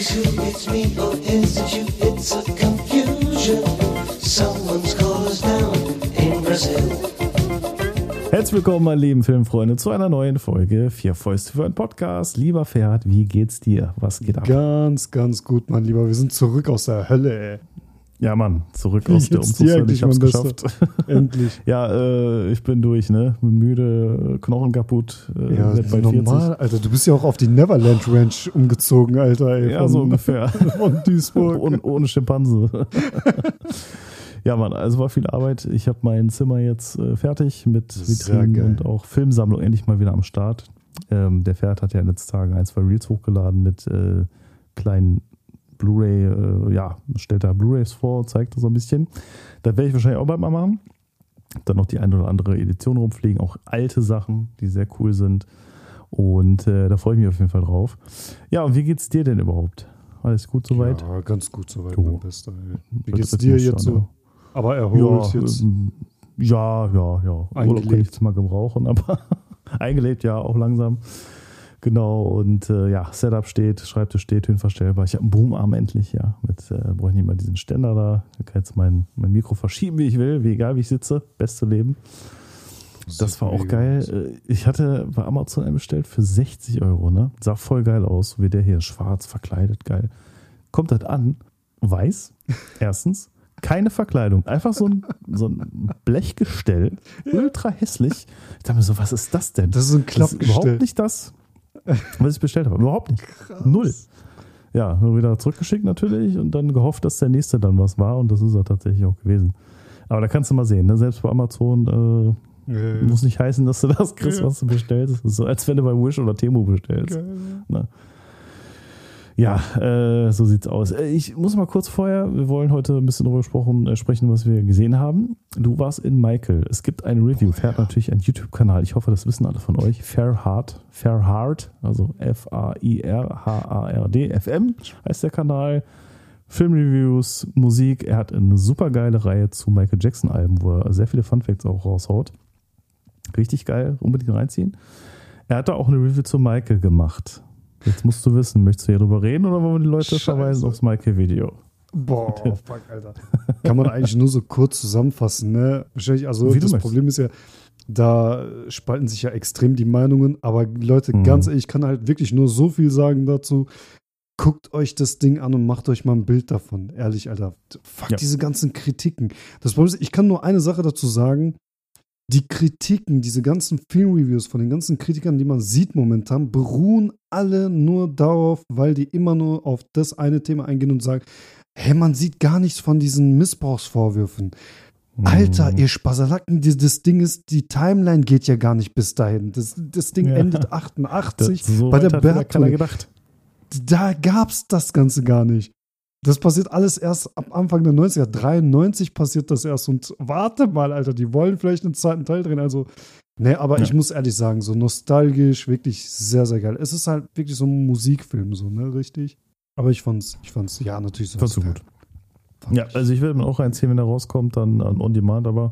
It's who, it's me, or is it you? It's a confusion. Someone's called us down in Brazil. Herzlich willkommen, meine lieben Filmfreunde, zu einer neuen Folge Vier Fäuste für einen Podcast. Lieber Ferhat, wie geht's dir? Was geht ab? Ganz, ganz gut, mein Lieber. Wir sind zurück aus der Hölle, ey. Ja, Mann, zurück aus der Umzugshölle. Ich hab's geschafft. Endlich. Ja, ich bin durch, ne? Bin müde, Knochen kaputt. Ja, das ist normal. Alter, du bist ja auch auf die Neverland Ranch umgezogen, Alter. Ey, ja, so ungefähr. Von Duisburg. Ohne Schimpanse. Ja, Mann, also war viel Arbeit. Ich habe mein Zimmer jetzt fertig mit Vitrinen und auch Filmsammlung endlich mal wieder am Start. Der Ferhat hat ja in den letzten Tagen 1, 2 Reels hochgeladen mit kleinen Blu-ray, stellt da Blu-rays vor, zeigt das so ein bisschen. Da werde ich wahrscheinlich auch bald mal machen. Dann noch die eine oder andere Edition rumfliegen, auch alte Sachen, die sehr cool sind. Und da freue ich mich auf jeden Fall drauf. Ja, und wie geht's dir denn überhaupt? Alles gut soweit? Ja, ganz gut soweit, Jo. mein Bester. Wie geht's dir jetzt so? Aber erholt jetzt? Ja. Urlaub kann ich jetzt mal gebrauchen, aber eingelebt ja auch langsam. Genau, und Setup steht, Schreibtisch steht, höhenverstellbar. Ich habe einen Boomarm endlich, ja. Brauche ich nicht mal diesen Ständer da. Ich kann jetzt mein Mikro verschieben, wie ich will, egal wie ich sitze. Beste Leben. Das war auch geil. Ich hatte bei Amazon einen bestellt für 60 €, ne? Sah voll geil aus, so wie der hier, schwarz, verkleidet, geil. Kommt das an, weiß, erstens, keine Verkleidung, einfach so ein Blechgestell, ultra hässlich. Ich dachte mir so, was ist das denn? Das ist ein Klappgestell. Das ist überhaupt nicht das, was ich bestellt habe. Überhaupt nicht. Krass. Null. Ja, wieder zurückgeschickt natürlich und dann gehofft, dass der nächste dann was war und das ist er tatsächlich auch gewesen. Aber da kannst du mal sehen, ne? Selbst bei Amazon muss nicht heißen, dass du das kriegst, was du bestellst. Das ist so, als wenn du bei Wish oder Temu bestellst. Ne? Ja, so sieht's aus. Ich muss mal kurz vorher, wir wollen heute ein bisschen darüber sprechen, was wir gesehen haben. Du warst in Michael. Es gibt eine Review. Ferhat natürlich einen YouTube-Kanal. Ich hoffe, das wissen alle von euch. Ferhat, also F-A-I-R-H-A-R-D, FM heißt der Kanal. Filmreviews, Musik. Er hat eine super geile Reihe zu Michael Jackson-Alben, wo er sehr viele Funfacts auch raushaut. Richtig geil, unbedingt reinziehen. Er hat da auch eine Review zu Michael gemacht. Jetzt musst du wissen, möchtest du hier drüber reden oder wollen wir die Leute verweisen aufs Michael-Video? Boah, fuck, Alter. Kann man eigentlich nur so kurz zusammenfassen, ne? Wahrscheinlich, also das Problem ist ja, da spalten sich ja extrem die Meinungen, aber Leute, ganz ehrlich, ich kann halt wirklich nur so viel sagen dazu. Guckt euch das Ding an und macht euch mal ein Bild davon. Ehrlich, Alter. Fuck, diese ganzen Kritiken. Das Problem ist, ich kann nur eine Sache dazu sagen. Die Kritiken, diese ganzen Filmreviews von den ganzen Kritikern, die man sieht momentan, beruhen alle nur darauf, weil die immer nur auf das eine Thema eingehen und sagen, hey, man sieht gar nichts von diesen Missbrauchsvorwürfen. Alter, ihr Spasalacken, das Ding ist, die Timeline geht ja gar nicht bis dahin. Das Ding endet 88 so bei der keiner gedacht. Da gab's das Ganze gar nicht. Das passiert alles erst ab Anfang der 90er. 93 passiert das erst. Und warte mal, Alter, die wollen vielleicht einen zweiten Teil drehen. Also, aber ich muss ehrlich sagen, so nostalgisch, wirklich sehr, sehr geil. Es ist halt wirklich so ein Musikfilm, so, ne, richtig? Aber ich fand's, ja, natürlich so. Fand's so gut. Ja, also ich werde mir auch reinziehen, wenn er rauskommt, dann on demand, aber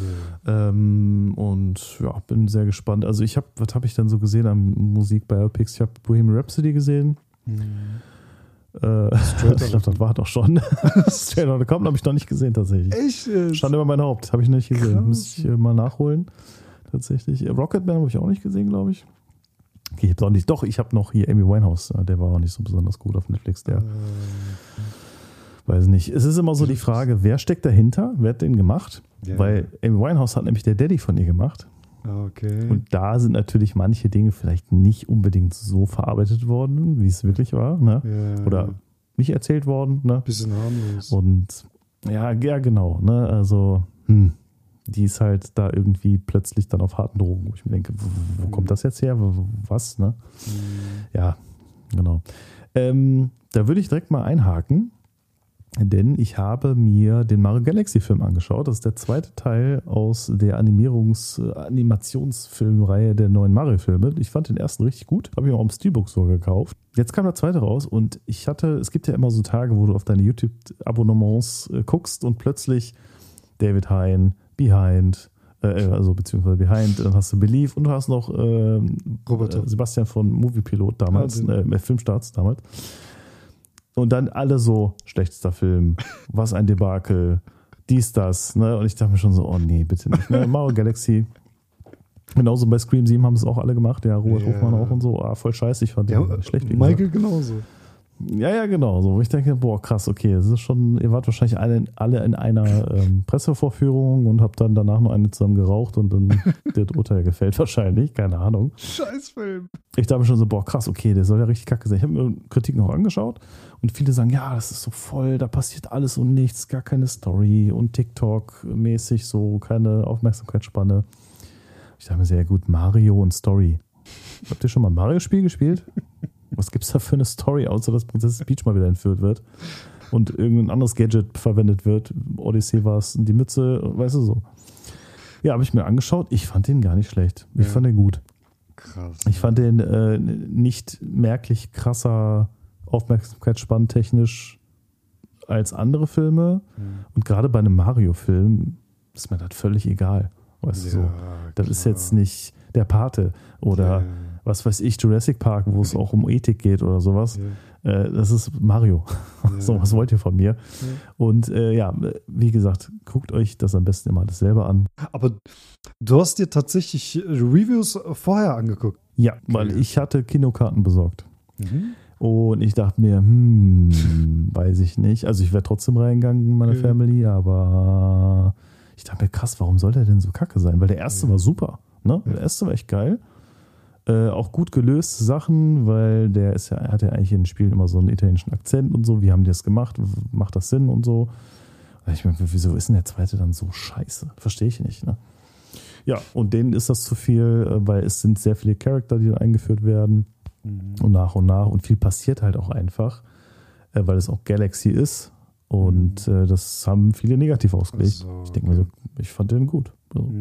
und ja, bin sehr gespannt. Also was habe ich denn so gesehen an Musik-Biopics? Ich habe Bohemian Rhapsody gesehen. Ich glaube, das war doch schon. Straight Outta Compton habe ich noch nicht gesehen, tatsächlich. Echt? Stand über mein Haupt, habe ich noch nicht gesehen. Krass. Muss ich mal nachholen, tatsächlich. Rocketman habe ich auch nicht gesehen, glaube ich. Okay, ich habe auch nicht. Doch, ich habe noch hier Amy Winehouse. Der war auch nicht so besonders gut auf Netflix. Der weiß nicht. Es ist immer so die Frage, wer steckt dahinter? Wer hat den gemacht? Yeah. Weil Amy Winehouse hat nämlich der Daddy von ihr gemacht. Okay. Und da sind natürlich manche Dinge vielleicht nicht unbedingt so verarbeitet worden, wie es wirklich war, ne? Yeah. Oder nicht erzählt worden, ne? Bisschen harmlos. Und ja, genau, ne? Also, die ist halt da irgendwie plötzlich dann auf harten Drogen, wo ich mir denke, wo kommt das jetzt her? Was, ne? Ja, genau. Da würde ich direkt mal einhaken. Denn ich habe mir den Mario Galaxy-Film angeschaut. Das ist der zweite Teil aus der Animationsfilmreihe der neuen Mario-Filme. Ich fand den ersten richtig gut. Habe ich auch am Steelbook so gekauft. Jetzt kam der zweite raus und es gibt ja immer so Tage, wo du auf deine YouTube-Abonnements guckst und plötzlich David Hein, Behind, beziehungsweise Behind, dann hast du Believe und du hast noch Sebastian von Moviepilot damals, Filmstarts damals. Und dann alle so, schlechtester Film, was ein Debakel, dies, das. Ne? Und ich dachte mir schon so, oh nee, bitte nicht. Ne? Mario Galaxy, genauso bei Scream 7 haben es auch alle gemacht. Ja, Robert Hofmann auch und so. Voll scheiße, ich fand den schlecht. Michael genauso. Ja, genau. So. Ich denke, boah, krass, okay, das ist schon, ihr wart wahrscheinlich alle in einer Pressevorführung und habt dann danach noch eine zusammen geraucht und dann das Urteil gefällt wahrscheinlich, keine Ahnung. Scheißfilm. Ich dachte mir schon so, boah, krass, okay, der soll ja richtig kacke sein. Ich habe mir Kritik noch angeschaut und viele sagen, ja, das ist so voll, da passiert alles und nichts, gar keine Story und TikTok-mäßig so, keine Aufmerksamkeitsspanne. Ich dachte mir sehr gut, Mario und Story. Habt ihr schon mal ein Mario-Spiel gespielt? Was gibt's da für eine Story, außer dass Prinzessin Peach mal wieder entführt wird und irgendein anderes Gadget verwendet wird? Odyssey war es, die Mütze, weißt du so. Ja, habe ich mir angeschaut. Ich fand den gar nicht schlecht. Ich fand den gut. Krass. Ich fand den nicht merklich krasser Aufmerksamkeitsspann technisch als andere Filme. Und gerade bei einem Mario-Film ist mir das völlig egal. Weißt du so. Das ist jetzt nicht der Pate oder was weiß ich, Jurassic Park, wo es auch um Ethik geht oder sowas. Das ist Mario. So, was wollt ihr von mir? Und wie gesagt, guckt euch das am besten immer alles selber an. Aber du hast dir tatsächlich Reviews vorher angeguckt? Ja, weil ich hatte Kinokarten besorgt. Und ich dachte mir, weiß ich nicht. Also ich wäre trotzdem reingegangen in meine Family, aber ich dachte mir, krass, warum soll der denn so kacke sein? Weil der erste war super. Ne? Der erste war echt geil. Auch gut gelöste Sachen, weil der hat ja eigentlich in den Spielen immer so einen italienischen Akzent und so. Wie haben die das gemacht? Macht das Sinn und so? Und ich meine, wieso ist denn der zweite dann so scheiße? Verstehe ich nicht. Ne? Ja, und denen ist das zu viel, weil es sind sehr viele Charakter, die dann eingeführt werden. Und nach. Und viel passiert halt auch einfach, weil es auch Galaxy ist. Und das haben viele negativ ausgelegt. So, ich denke mir so, ich fand den gut.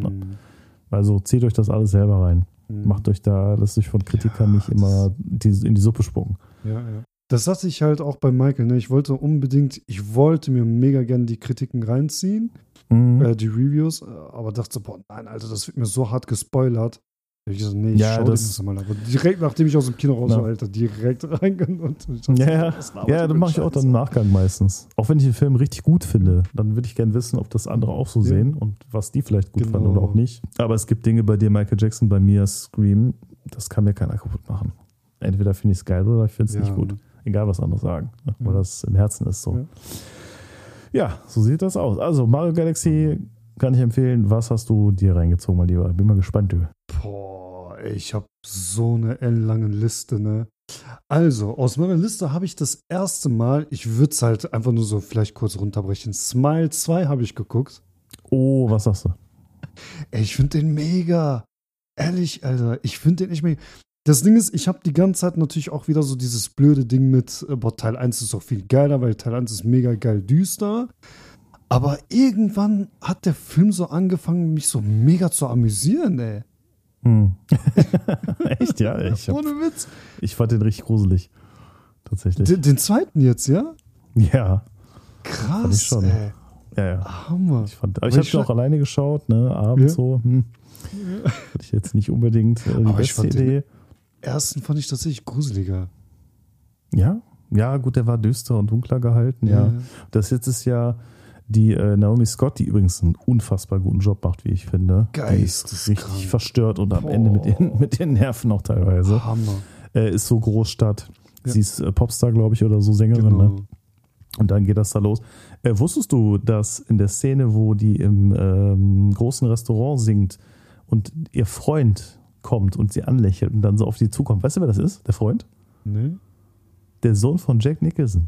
Also zieht euch das alles selber rein. Macht euch da, lasst euch von Kritikern nicht immer in die Suppe spucken. Ja. Das hatte ich halt auch bei Michael. Ne? Ich wollte mir mega gerne die Kritiken reinziehen, die Reviews, aber dachte so, boah, nein, Alter, das wird mir so hart gespoilert. Ich gesagt, nee, ich schau das mal. Aber direkt, nachdem ich aus dem Kino raus war, Alter, direkt reingegangen. Das mache ich auch dann im Nachgang meistens. Auch wenn ich den Film richtig gut finde, dann würde ich gerne wissen, ob das andere auch so sehen und was die vielleicht gut fanden oder auch nicht. Aber es gibt Dinge bei dir, Michael Jackson, bei mir Scream, das kann mir keiner kaputt machen. Entweder finde ich es geil oder ich finde es nicht gut. Egal, was andere sagen. Weil das im Herzen ist so. Ja, so sieht das aus. Also Mario Galaxy kann ich empfehlen. Was hast du dir reingezogen, mein Lieber? Bin mal gespannt, du. Boah, ich habe so eine lange Liste, ne? Also, aus meiner Liste habe ich das erste Mal, ich würde es halt einfach nur so vielleicht kurz runterbrechen, Smile 2 habe ich geguckt. Oh, was sagst du? Ey, ich finde den mega. Ehrlich, Alter, ich finde den echt mega. Das Ding ist, ich habe die ganze Zeit natürlich auch wieder so dieses blöde Ding mit, boah, Teil 1 ist doch viel geiler, weil Teil 1 ist mega geil düster. Aber irgendwann hat der Film so angefangen, mich so mega zu amüsieren, ey. Echt, ja? Ohne Witz. Ich fand den richtig gruselig. Tatsächlich. Den zweiten jetzt, ja? Ja. Krass, fand ich schon. ey. Ja. Hammer. Ich habe den auch alleine geschaut, ne? Abends so. Hatte ich jetzt nicht unbedingt die beste Idee. Den ersten fand ich tatsächlich gruseliger. Ja? Ja, gut, der war düster und dunkler gehalten, ja. Das jetzt ist ja die Naomi Scott, die übrigens einen unfassbar guten Job macht, wie ich finde. Die ist richtig verstört und am Ende mit den Nerven auch teilweise. Hammer. Ist so Großstadt. Ja. Sie ist Popstar, glaube ich, oder so Sängerin. Genau. Ne? Und dann geht das da los. Wusstest du, dass in der Szene, wo die im großen Restaurant singt und ihr Freund kommt und sie anlächelt und dann so auf die zukommt, weißt du, wer das ist, der Freund? Nee. Der Sohn von Jack Nicholson.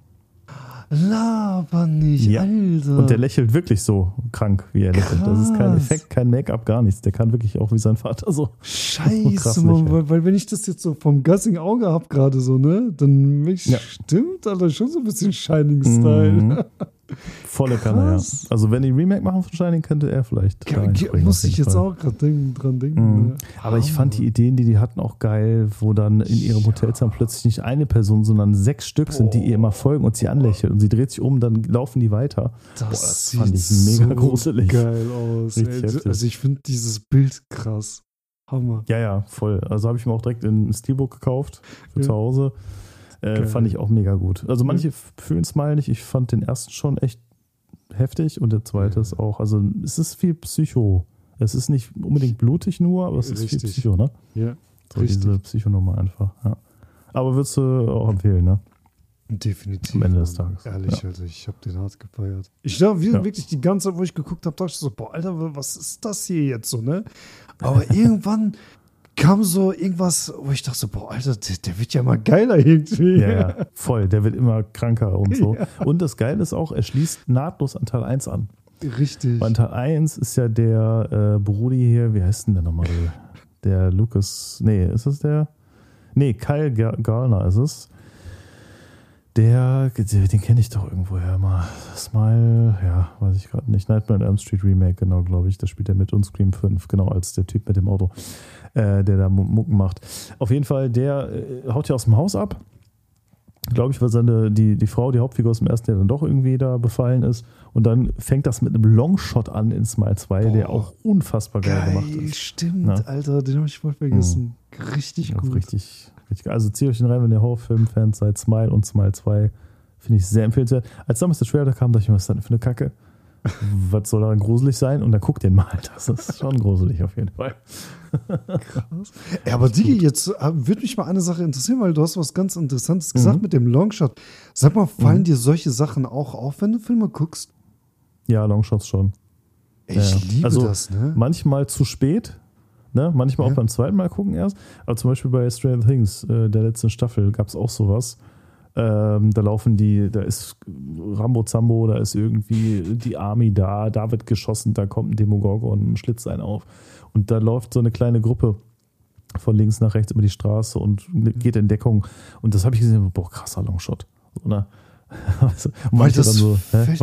Laber nicht, ja. Alter. Und der lächelt wirklich so krank, wie er lächelt. Das ist kein Effekt, kein Make-up, gar nichts. Der kann wirklich auch wie sein Vater so. Scheiße, Mann, weil wenn ich das jetzt so vom gassigen Auge habe gerade so, ne, dann stimmt, Alter, schon so ein bisschen Shining-Style. Volle Kanne, ja. Also wenn die Remake machen von Shining, könnte er vielleicht muss ich jetzt auch gerade dran denken. Ne? Aber ich fand die Ideen, die hatten, auch geil, wo dann in ihrem Hotelzimmer plötzlich nicht eine Person, sondern 6 Stück sind, die ihr immer folgen und sie anlächeln. Und sie dreht sich um, dann laufen die weiter. Das fand ich mega gruselig. Geil aus. Also ich finde dieses Bild krass. Hammer. Ja, voll. Also habe ich mir auch direkt ein Steelbook gekauft für zu Hause. Fand ich auch mega gut. Also manche fühlen es mal nicht. Ich fand den ersten schon echt heftig und der zweite ist auch. Also es ist viel Psycho. Es ist nicht unbedingt blutig nur, aber es ist viel Psycho, ne? Ja. So diese Psychonummer einfach. Ja. Aber würdest du auch empfehlen, ne? Definitiv. Am Ende des Tages. Ehrlich, also ich habe den hart gefeiert. Ich glaube, wirklich die ganze Zeit, wo ich geguckt habe, dachte ich so, boah, Alter, was ist das hier jetzt so, ne? Aber irgendwann kam so irgendwas, wo ich dachte so, boah, Alter, der wird ja mal geiler irgendwie. Ja, voll. Der wird immer kranker und so. Ja. Und das Geile ist auch, er schließt nahtlos an Teil 1 an. Richtig. Bei Teil 1 ist ja der Brudi hier, wie heißt denn der nochmal? Der Lucas, ist es der? Kyle Gallner ist es. Den kenne ich doch irgendwoher mal. Smile, weiß ich gerade nicht. Nightmare on Elm Street Remake, genau, glaube ich. Da spielt er mit und Scream 5, genau, als der Typ mit dem Auto, der da Mucken macht. Auf jeden Fall, der haut ja aus dem Haus ab. Glaube ich, weil die Frau, die Hauptfigur aus dem ersten, der dann doch irgendwie da befallen ist. Und dann fängt das mit einem Longshot an in Smile 2, der auch unfassbar geil gemacht ist. Stimmt, Alter, den habe ich voll vergessen. Richtig gut. Richtig. Also zieht euch den rein, wenn ihr Horrorfilm-Fans seid. Smile und Smile 2 finde ich sehr empfehlenswert. Als damals der Trailer kam, dachte ich mir, was ist das denn für eine Kacke? Was soll daran gruselig sein? Und dann guckt den mal. Das ist schon gruselig auf jeden Fall. Krass. Ja, aber Digi, jetzt würde mich mal eine Sache interessieren, weil du hast was ganz Interessantes gesagt mit dem Longshot. Sag mal, fallen dir solche Sachen auch auf, wenn du Filme guckst? Ja, Longshots schon. Ich liebe das, ne? Manchmal zu spät. Ne? Manchmal auch beim zweiten Mal gucken erst. Aber zum Beispiel bei Stranger Things, der letzten Staffel, gab es auch sowas. Da ist Rambo Zambo, da ist irgendwie die Army da wird geschossen, da kommt ein Demogorgon und schlitzt einen auf. Und da läuft so eine kleine Gruppe von links nach rechts über die Straße und geht in Deckung. Und das habe ich gesehen, boah, krasser Longshot. So, ne? Also, weil das so,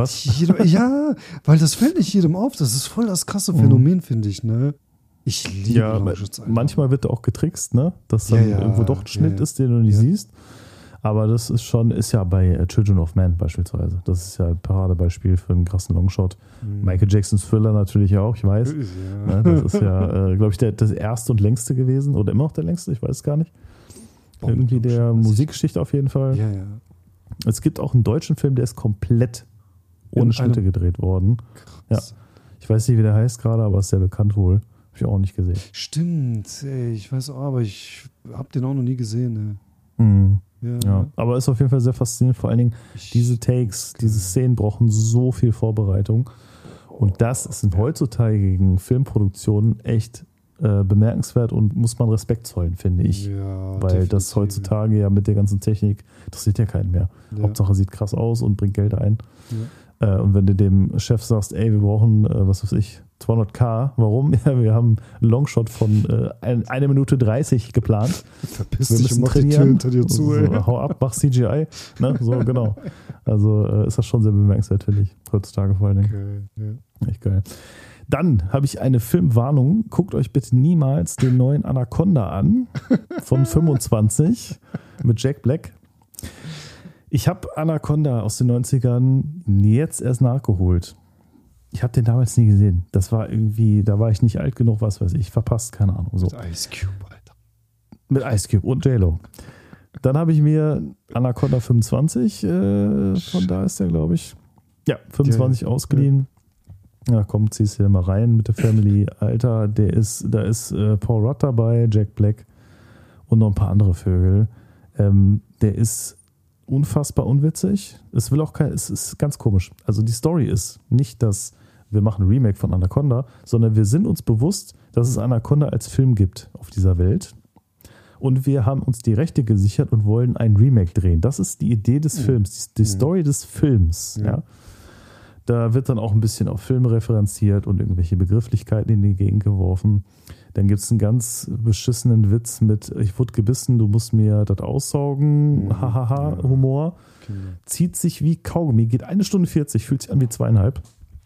weil das fällt nicht jedem auf. Das ist voll das krasse Phänomen, finde ich, ne? Ich liebe Longshots. Manchmal wird da auch getrickst, ne? Dass dann irgendwo doch ein Schnitt ist, den du nicht siehst. Aber das ist ja bei Children of Man beispielsweise. Das ist ja ein Paradebeispiel für einen krassen Longshot. Michael Jacksons Thriller natürlich auch, ich weiß. Ja. Das ist ja, glaube ich, das erste und längste gewesen. Oder immer noch der längste, ich weiß es gar nicht. Irgendwie der Musikgeschichte auf jeden Fall. Ja. Es gibt auch einen deutschen Film, der ist komplett ohne Schnitte gedreht worden. Krass. Ja. Ich weiß nicht, wie der heißt gerade, aber ist sehr bekannt wohl. Habe ich auch nicht gesehen. Stimmt, ich weiß auch, aber ich habe den auch noch nie gesehen. Ja, aber ist auf jeden Fall sehr faszinierend. Vor allen Dingen diese Takes, diese Szenen brauchen so viel Vorbereitung. Und das ist in heutzutage Filmproduktionen echt bemerkenswert und muss man Respekt zollen, finde ich. Ja, weil definitiv. Das heutzutage ja mit der ganzen Technik, das sieht ja keinen mehr. Ja. Hauptsache sieht krass aus und bringt Geld ein. Ja. Und wenn du dem Chef sagst, ey, wir brauchen, 200.000, warum? Ja, wir haben einen Longshot von 1 Minute 30 geplant. Verpiss dich und mach die Tür hinter dir zu. So, hau ab, mach CGI. Ne? So, genau. Also ist das schon sehr bemerkenswert, finde ich. Heutzutage vor allen Dingen. Okay, ja. Echt geil. Dann habe ich eine Filmwarnung. Guckt euch bitte niemals den neuen Anaconda an von 25 mit Jack Black. Ich habe Anaconda aus den 90ern jetzt erst nachgeholt. Ich habe den damals nie gesehen. Das war irgendwie, da war ich nicht alt genug, was weiß ich, verpasst, keine Ahnung. So. Mit Ice Cube, Alter. Mit Ice Cube und J-Lo. Dann habe ich mir Anaconda 25, von da ist der, glaube ich. Ja, 25 ausgeliehen. Ja, komm, ziehst du mal rein mit der Family. Alter, da ist Paul Rudd dabei, Jack Black und noch ein paar andere Vögel. Der ist unfassbar unwitzig. Es ist ganz komisch. Also die Story ist nicht, dass wir machen ein Remake von Anaconda, sondern wir sind uns bewusst, dass es Anaconda als Film gibt auf dieser Welt. Und wir haben uns die Rechte gesichert und wollen ein Remake drehen. Das ist die Idee des Films, die Story des Films. Ja. Da wird dann auch ein bisschen auf Filme referenziert und irgendwelche Begrifflichkeiten in die Gegend geworfen. Dann gibt es einen ganz beschissenen Witz mit ich wurde gebissen, du musst mir das aussaugen, hahaha, Humor. Okay. Zieht sich wie Kaugummi, geht 1 Stunde 40, fühlt sich an wie 2,5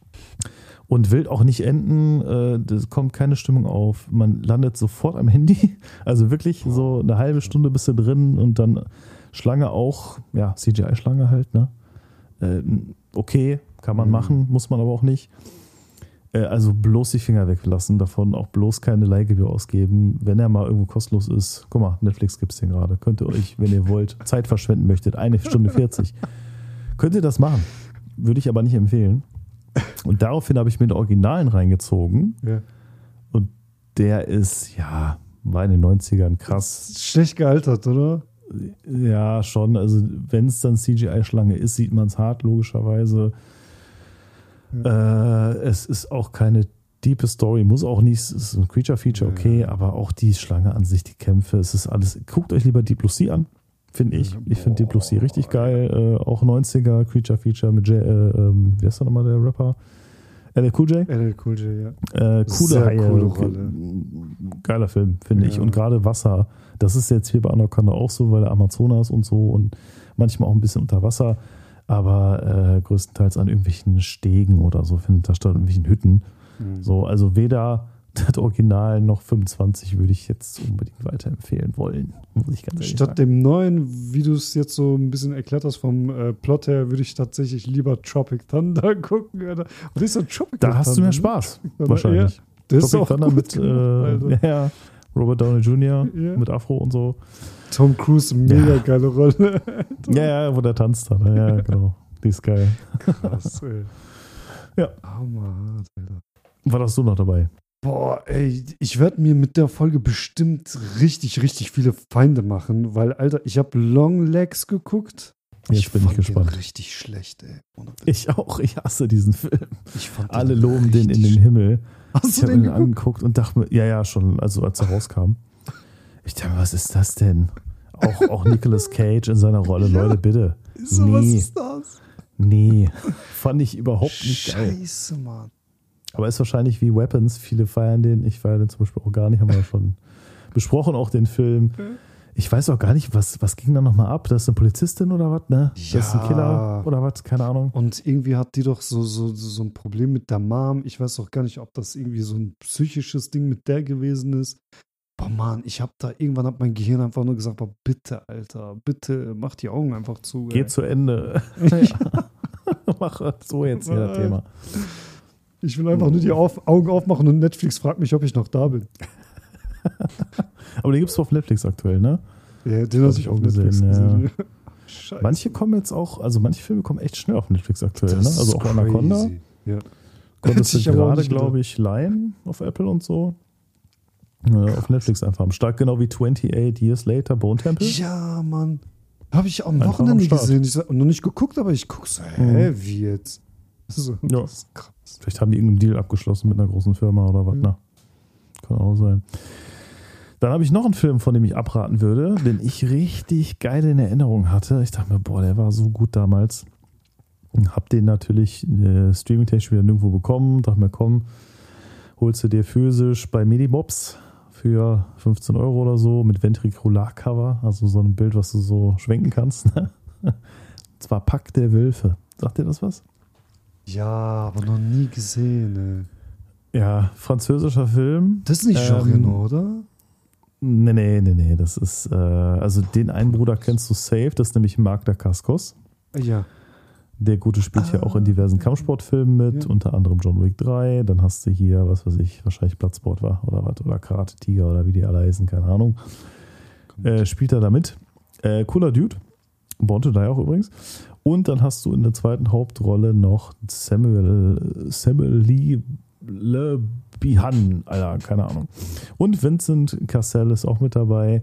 und will auch nicht enden, es kommt keine Stimmung auf, man landet sofort am Handy, also wirklich so eine halbe Stunde bist du drin und dann Schlange auch, ja, CGI-Schlange halt, ne? Okay, kann man machen, muss man aber auch nicht. Also bloß die Finger weglassen davon, auch bloß keine Leihgebühr ausgeben. Wenn er mal irgendwo kostenlos ist, guck mal, Netflix gibt es den gerade. Könnt ihr euch, wenn ihr wollt, Zeit verschwenden möchtet, 1 Stunde 40, könnt ihr das machen. Würde ich aber nicht empfehlen. Und daraufhin habe ich mir den Originalen reingezogen. Ja. Und der ist, ja, war in den 90ern krass. Schlecht gealtert, oder? Ja, schon. Also wenn es dann CGI-Schlange ist, sieht man es hart, logischerweise. Ja. Es ist auch keine diepe Story, muss auch nicht, es ist ein Creature-Feature, okay, aber auch die Schlange an sich, die Kämpfe, es ist alles, guckt euch lieber Deep Blue Sea an, finde ich. Ich finde Deep Blue Sea richtig geil. Auch 90er Creature-Feature mit wie heißt der nochmal, der Rapper? LL Cool J? LL Cool J, ja. Coole Haie. Coole Rolle. Geiler Film, finde ich. Und gerade Wasser, das ist jetzt hier bei Anaconda auch so, weil der Amazonas und so und manchmal auch ein bisschen unter Wasser, aber größtenteils an irgendwelchen Stegen oder so findet da statt, irgendwelchen Hütten. So, also weder das Original noch 25 würde ich jetzt unbedingt weiterempfehlen wollen, muss ich ganz ehrlich sagen. Statt dem neuen, wie du es jetzt so ein bisschen erklärt hast vom Plot her, würde ich tatsächlich lieber Tropic Thunder gucken. Oder? Und ist so Tropic da hast du mehr Spaß, wahrscheinlich. Ja, das Tropic Thunder mit Robert Downey Jr. mit Afro und so. Tom Cruise, mega geile Rolle. Ja, wo der tanzt hat. Ja, genau. Die ist geil. Krass, ey. Ja. Hammer, Alter. Was hast du noch dabei? Boah, ey, ich werde mir mit der Folge bestimmt richtig, richtig viele Feinde machen, weil, Alter, ich habe Long Legs geguckt. Jetzt bin ich gespannt. Den richtig schlecht, ey. Ich auch, ich hasse diesen Film. Ich fand Alle loben den in den Himmel. Hast ich habe ihn angeguckt und dachte mir, ja, schon, also als er rauskam. Ich dachte mir, was ist das denn? Auch Nicolas Cage in seiner Rolle, Leute, bitte. So, was ist das? Nee, fand ich überhaupt nicht geil. Scheiße, Mann. Aber ist wahrscheinlich wie Weapons, viele feiern den, ich feiere den zum Beispiel auch gar nicht, haben wir ja schon besprochen, auch den Film. Ich weiß auch gar nicht, was ging da nochmal ab? Das ist eine Polizistin oder was, ne? Ja. Das ist ein Killer oder was? Keine Ahnung. Und irgendwie hat die doch so ein Problem mit der Mom. Ich weiß auch gar nicht, ob das irgendwie so ein psychisches Ding mit der gewesen ist. Boah, Mann, irgendwann hat mein Gehirn einfach nur gesagt, boah, bitte, Alter, bitte, mach die Augen einfach zu. Geht zu Ende. Mach so jetzt hier das Thema. Ich will einfach nur die Augen aufmachen und Netflix fragt mich, ob ich noch da bin. Aber den gibt es auf Netflix aktuell, ne? Ja, den habe ich auch Netflix gesehen. Ja. Scheiße. Manche kommen jetzt auch, also manche Filme kommen echt schnell auf Netflix aktuell, ne? Also auch crazy. Anaconda. Ja. Konntest du gerade, glaube ich, leihen auf Apple und so. Auf Netflix einfach am Start, genau wie 28 Years Later, Bone Temple. Ja, Mann. Habe ich am Wochenende gesehen. Ich habe noch nicht geguckt, aber ich gucke so, wie jetzt? So, ja. Das ist krass. Vielleicht haben die irgendeinen Deal abgeschlossen mit einer großen Firma oder was, ne? Kann auch sein. Dann habe ich noch einen Film, von dem ich abraten würde, den ich richtig geil in Erinnerung hatte. Ich dachte mir, boah, der war so gut damals. Und habe den natürlich streamingtechnisch wieder nirgendwo bekommen. Dachte mir, komm, holst du dir physisch bei Medimobs für 15 € oder so mit Ventrikular-Cover, also so ein Bild, was du so schwenken kannst. Und zwar Pack der Wölfe. Sagt dir das was? Ja, aber noch nie gesehen, ey. Ja, französischer Film. Das ist nicht Jean-Reno, oder? Nee. Das ist, also den einen Bruder kennst du safe, das ist nämlich Marc Dacascos. Ja. Der Gute spielt hier auch in diversen Kampfsportfilmen mit, unter anderem John Wick 3. Dann hast du hier, was weiß ich, wahrscheinlich Bloodsport war oder was, oder Karate Tiger oder wie die alle heißen, keine Ahnung. Spielt er da mit. Cooler Dude. Born to Die auch übrigens. Und dann hast du in der zweiten Hauptrolle noch Samuel Lee Le Bihan, Alter, keine Ahnung. Und Vincent Cassel ist auch mit dabei.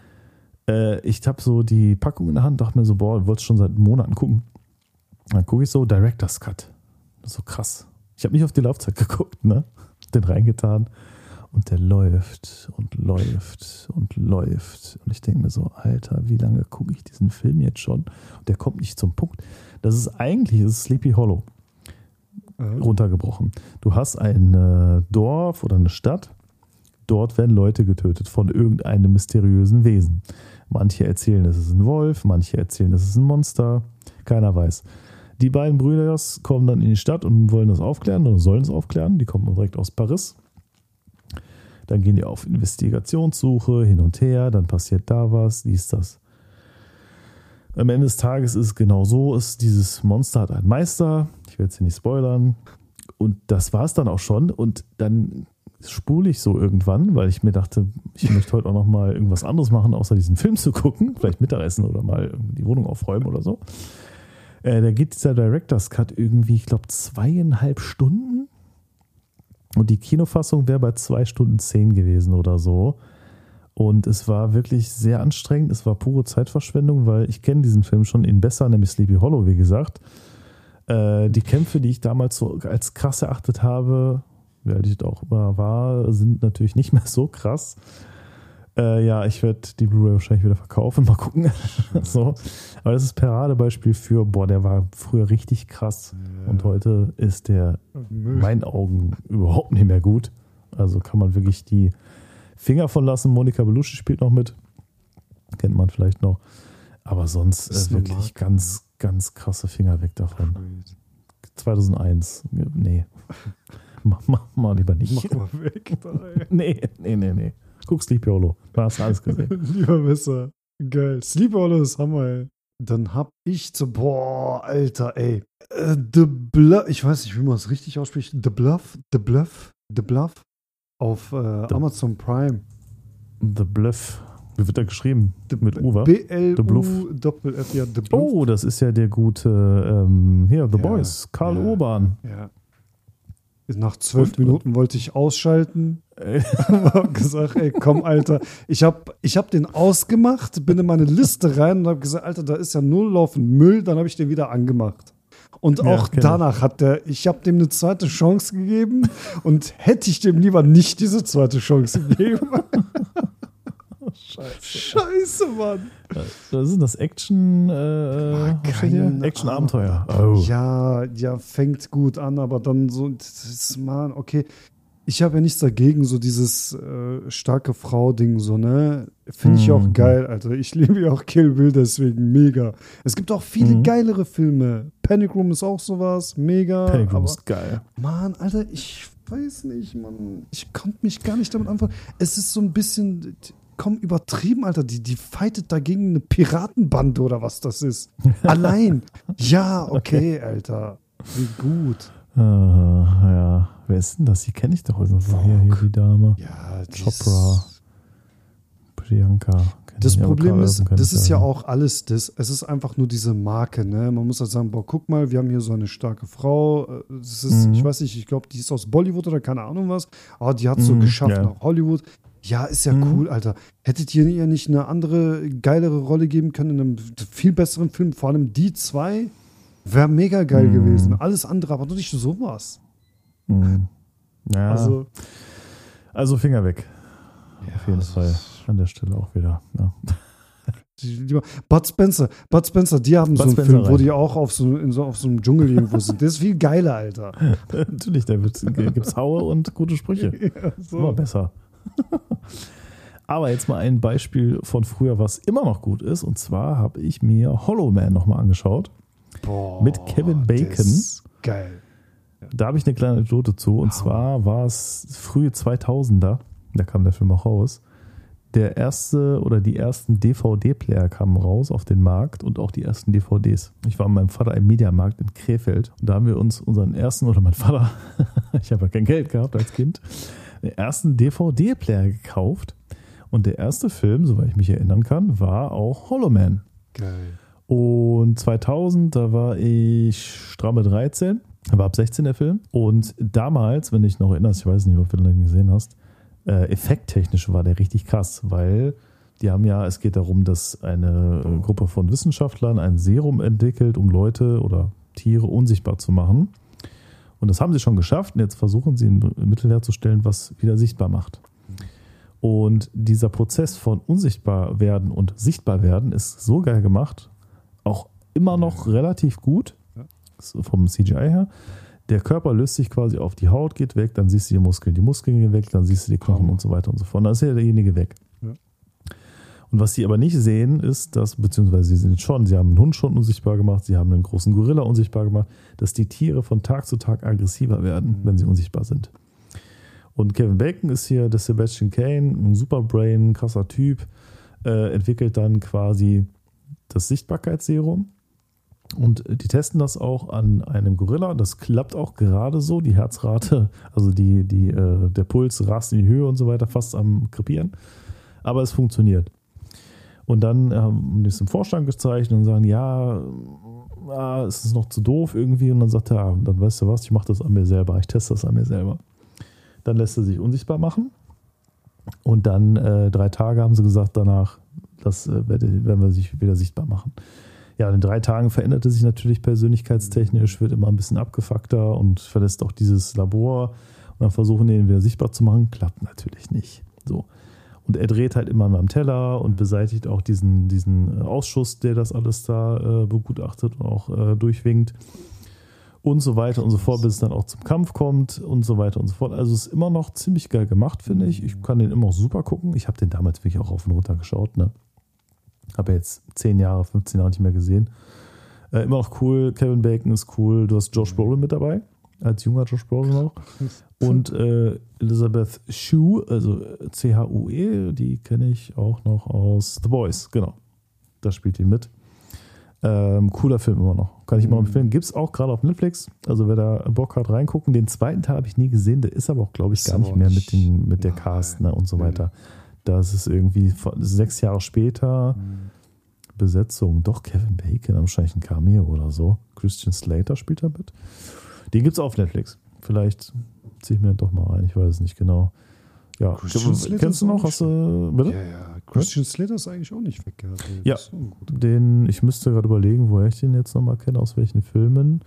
Ich habe so die Packung in der Hand, dachte mir so, boah, ich wollte es schon seit Monaten gucken. Dann gucke ich so, Director's Cut. Das ist so krass. Ich habe nicht auf die Laufzeit geguckt, ne? Den reingetan. Und der läuft und läuft und läuft. Und ich denke mir so, Alter, wie lange gucke ich diesen Film jetzt schon? Und der kommt nicht zum Punkt. Das ist Sleepy Hollow. Runtergebrochen. Du hast ein Dorf oder eine Stadt. Dort werden Leute getötet von irgendeinem mysteriösen Wesen. Manche erzählen, es ist ein Wolf. Manche erzählen, es ist ein Monster. Keiner weiß. Die beiden Brüder kommen dann in die Stadt und wollen das aufklären oder sollen es aufklären. Die kommen direkt aus Paris. Dann gehen die auf Investigationssuche hin und her. Dann passiert da was, dies, das. Am Ende des Tages ist es genau so. Dieses Monster hat einen Meister. Ich werde es hier nicht spoilern. Und das war es dann auch schon. Und dann spule ich so irgendwann, weil ich mir dachte, ich möchte heute auch noch mal irgendwas anderes machen, außer diesen Film zu gucken. Vielleicht Mittagessen oder mal die Wohnung aufräumen oder so. Da geht dieser Director's Cut irgendwie, ich glaube, 2,5 Stunden. Und die Kinofassung wäre bei 2 Stunden 10 gewesen oder so. Und es war wirklich sehr anstrengend. Es war pure Zeitverschwendung, weil ich kenne diesen Film schon in besser, nämlich Sleepy Hollow, wie gesagt. Die Kämpfe, die ich damals so als krass erachtet habe, wie alt ich auch immer war, sind natürlich nicht mehr so krass. Ja, ich werde die Blu-ray wahrscheinlich wieder verkaufen, mal gucken. So. Aber das ist Paradebeispiel für, der war früher richtig krass und heute ist der in meinen Augen überhaupt nicht mehr gut. Also kann man wirklich die Finger von lassen. Monica Bellucci spielt noch mit. Kennt man vielleicht noch. Aber sonst wirklich ganz, ganz krasse Finger weg davon. 2001. Nee. Mach mal lieber nicht. Mach mal weg. Nee. Guck Sleepy Hollow. Du hast alles gesehen. Lieber besser. Geil. Sleepy Hollow ist Hammer, ey. Dann hab ich Alter, ey. The Bluff, ich weiß nicht, wie man es richtig ausspricht. The Bluff auf Amazon Prime. The Bluff. Wie wird er geschrieben? Mit U, wa? B-L-U-F-F, ja, The Bluff. Oh, das ist ja der gute, The Boys, Karl Urban. Ja. Nach 12 Minuten wollte ich ausschalten. Hab gesagt, ey, komm, Alter. Ich hab den ausgemacht, bin in meine Liste rein und hab gesagt, Alter, da ist ja nur laufend Müll. Dann habe ich den wieder angemacht. Und auch danach ich habe dem eine zweite Chance gegeben und hätte ich dem lieber nicht diese zweite Chance gegeben. Scheiße, Mann. Das ist das Action-Abenteuer. Oh. Ja, fängt gut an, aber dann so, Mann, okay. Ich habe ja nichts dagegen, so dieses starke Frau-Ding, so, ne? Finde ich auch geil, Alter. Ich liebe ja auch Kill Bill, deswegen mega. Es gibt auch viele geilere Filme. Panic Room ist auch sowas, mega. Panic Room ist geil. Mann, Alter, ich weiß nicht, Mann. Ich konnte mich gar nicht damit anfangen. Es ist so ein bisschen, übertrieben, Alter. Die fightet dagegen eine Piratenbande oder was das ist. Allein. Ja, okay, Alter. Wie gut. Ja. Wer ist denn das? Die kenne ich doch irgendwo. Hier die Dame. Ja, Chopra. Priyanka. Das Problem ist, das ist ja auch alles das. Es ist einfach nur diese Marke, ne? Man muss halt sagen, guck mal, wir haben hier so eine starke Frau. Das ist, ich weiß nicht, ich glaube, die ist aus Bollywood oder keine Ahnung was. Aber die hat es so geschafft nach Hollywood. Ja, ist ja cool, Alter. Hättet ihr ihr nicht eine andere, geilere Rolle geben können in einem viel besseren Film? Vor allem die 2 wäre mega geil gewesen. Alles andere, aber nur nicht sowas. Ja. Also Finger weg. Ja, auf jeden Fall. An der Stelle auch wieder. Ja. Bud Spencer, die haben so einen Film, wo die auch auf so einem Dschungel irgendwo sind. Das ist viel geiler, Alter. Natürlich, da gibt's Haue und gute Sprüche. Ja, so. Immer besser. Aber jetzt mal ein Beispiel von früher, was immer noch gut ist. Und zwar habe ich mir Hollow Man nochmal angeschaut. Mit Kevin Bacon. Das ist geil. Ja. Da habe ich eine kleine Anekdote zu. Und zwar war es frühe 2000er. Da kam der Film auch raus. Der erste oder die ersten DVD-Player kamen raus auf den Markt und auch die ersten DVDs. Ich war mit meinem Vater im Mediamarkt in Krefeld. Und da haben wir uns unseren ersten, oder mein Vater, ich habe ja kein Geld gehabt als Kind, den ersten DVD-Player gekauft. Und der erste Film, soweit ich mich erinnern kann, war auch Hollow Man. Geil. Und 2000, da war ich stramme 13, war ab 16 der Film. Und damals, wenn du dich noch erinnerst, ich weiß nicht, ob du den gesehen hast, effekttechnisch war der richtig krass, weil die haben ja, es geht darum, dass eine Gruppe von Wissenschaftlern ein Serum entwickelt, um Leute oder Tiere unsichtbar zu machen. Und das haben sie schon geschafft. Und jetzt versuchen sie ein Mittel herzustellen, was wieder sichtbar macht. Und dieser Prozess von unsichtbar werden und sichtbar werden ist so geil gemacht, auch immer noch relativ gut, vom CGI her. Der Körper löst sich quasi auf, die Haut geht weg, dann siehst du die Muskeln gehen weg, dann siehst du die Knochen und so weiter und so fort. Und dann ist ja derjenige weg. Ja. Und was sie aber nicht sehen, ist, dass, beziehungsweise sie sehen schon, sie haben einen Hund schon unsichtbar gemacht, sie haben einen großen Gorilla unsichtbar gemacht, dass die Tiere von Tag zu Tag aggressiver werden, wenn sie unsichtbar sind. Und Kevin Bacon ist hier der Sebastian Cain, ein Superbrain, krasser Typ, entwickelt dann quasi das Sichtbarkeitsserum Und die testen das auch an einem Gorilla. Das klappt auch gerade so. Die Herzrate, also der Puls rast in die Höhe und so weiter, fast am Krepieren. Aber es funktioniert. Und dann haben die es im Vorstand gezeigt und sagen, es ist noch zu doof irgendwie. Und dann sagt er, dann weißt du was, ich mache das an mir selber. Ich teste das an mir selber. Dann lässt er sich unsichtbar machen. Und dann 3 Tage haben sie gesagt, danach, das werden wir sich wieder sichtbar machen. Ja, in 3 Tagen veränderte sich natürlich persönlichkeitstechnisch, wird immer ein bisschen abgefuckter und verlässt auch dieses Labor. Und dann versuchen die ihn wieder sichtbar zu machen. Klappt natürlich nicht. So. Und er dreht halt immer am Teller und beseitigt auch diesen Ausschuss, der das alles da begutachtet und auch durchwinkt. Und so weiter und so fort, bis es dann auch zum Kampf kommt und so weiter und so fort. Also es ist immer noch ziemlich geil gemacht, finde ich. Ich kann den immer noch super gucken. Ich habe den damals wirklich auch rauf und runter geschaut, ne? Habe jetzt 10 Jahre, 15 Jahre nicht mehr gesehen. Immer noch cool. Kevin Bacon ist cool. Du hast Josh Brolin mit dabei. Als junger Josh Brolin auch. Und Elizabeth Shue, also C-H-U-E, die kenne ich auch noch aus The Boys. Genau. Da spielt die mit. Cooler Film immer noch. Kann ich immer empfehlen. Gibt es auch gerade auf Netflix. Also wer da Bock hat, reingucken. Den 2. Teil habe ich nie gesehen. Der ist aber auch, glaube ich, gar nicht mehr mit der Cast, ne, und so weiter. Das ist irgendwie 6 Jahre später. Besetzung. Doch, Kevin Bacon, wahrscheinlich ein Cameo oder so. Christian Slater spielt da mit. Den gibt es auf Netflix. Vielleicht ziehe ich mir doch mal rein. Ich weiß es nicht genau. Ja, kennst du noch? Hast du, bitte? Ja. Christian Slater ist eigentlich auch nicht weg. Ja, ich müsste gerade überlegen, woher ich den jetzt nochmal kenne, aus welchen Filmen.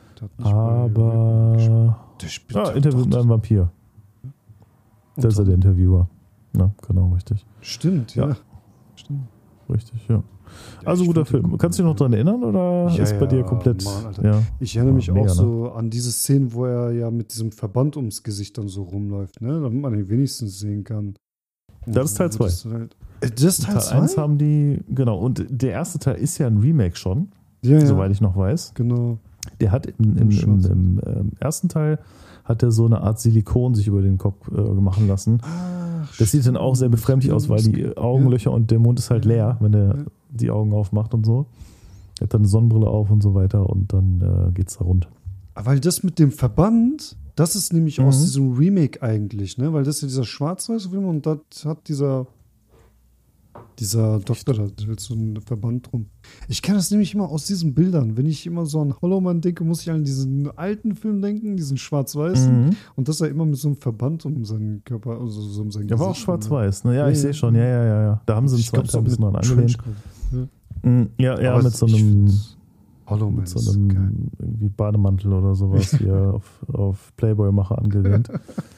Aber Interview mit einem Vampir. Das ist ja der Interviewer. Na, genau, richtig. Stimmt, ja. Stimmt. Richtig, ja. Also guter Film. Kannst du dich noch daran erinnern oder ist bei dir komplett? Mann, ich erinnere mich auch so an diese Szenen, wo er ja mit diesem Verband ums Gesicht dann so rumläuft, ne? Damit man ihn wenigstens sehen kann. Das ist Teil 2. Das ist Teil 2? 1 haben die, genau. Und der erste Teil ist ja ein Remake schon, soweit ich noch weiß. Genau. Der hat im ersten Teil hat er so eine Art Silikon sich über den Kopf machen lassen. Das sieht dann auch sehr befremdlich aus, weil die Augenlöcher und der Mund ist halt leer, wenn er die Augen aufmacht und so. Er hat dann eine Sonnenbrille auf und so weiter und dann geht's da rund. Weil das mit dem Verband, das ist nämlich aus diesem Remake eigentlich, ne? Weil das ist ja dieser schwarz-weiße Film und das hat dieser Doktor da so einen Verband drum. Ich kenne das nämlich immer aus diesen Bildern. Wenn ich immer so an Hollow Man denke, muss ich an diesen alten Film denken, diesen schwarz-weißen. Und das ist ja immer mit so einem Verband um seinen Körper, also so um sein Gesicht. Der war auch schwarz-weiß, ne? Ja, ich sehe schon. Ja. Da haben sie einen zweiten ein bisschen dran angelehnt. Ja, mit so einem Hollow Man mit so einem irgendwie Bademantel oder sowas hier auf Playboy-Macher angelehnt.